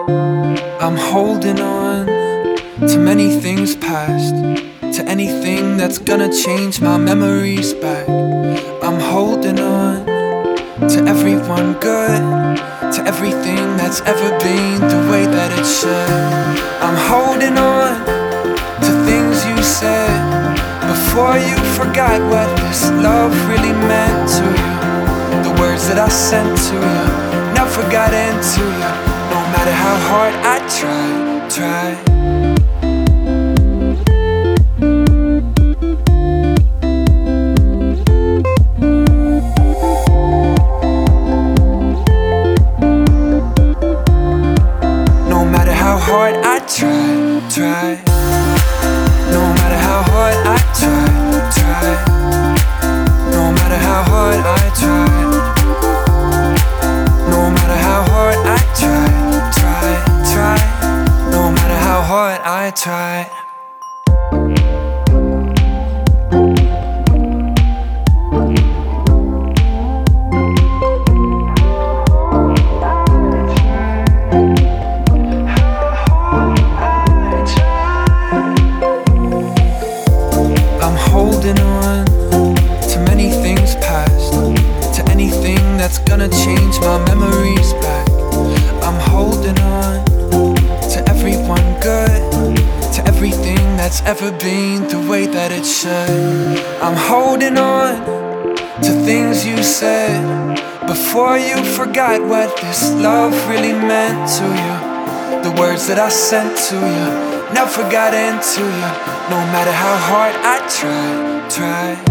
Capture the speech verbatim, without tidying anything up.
I'm holding on to many things past, to anything that's gonna change my memories back. I'm holding on to everyone good, to everything that's ever been the way that it should. I'm holding on to things you said before you forgot what this love really meant to you. The words that I sent to you never got into you, no matter how hard I tried, tried. Hard I try, try. No matter how hard I try, try. No matter how hard I try. No matter how hard I try, try, try. No matter how hard I try. Holding on to many things past, to anything that's gonna change my memories back. I'm holding on to everyone good, to everything that's ever been the way that it should. I'm holding on to things you said before you forgot what this love really meant to you. The words that I sent to you never got into you, no matter how hard I try, try.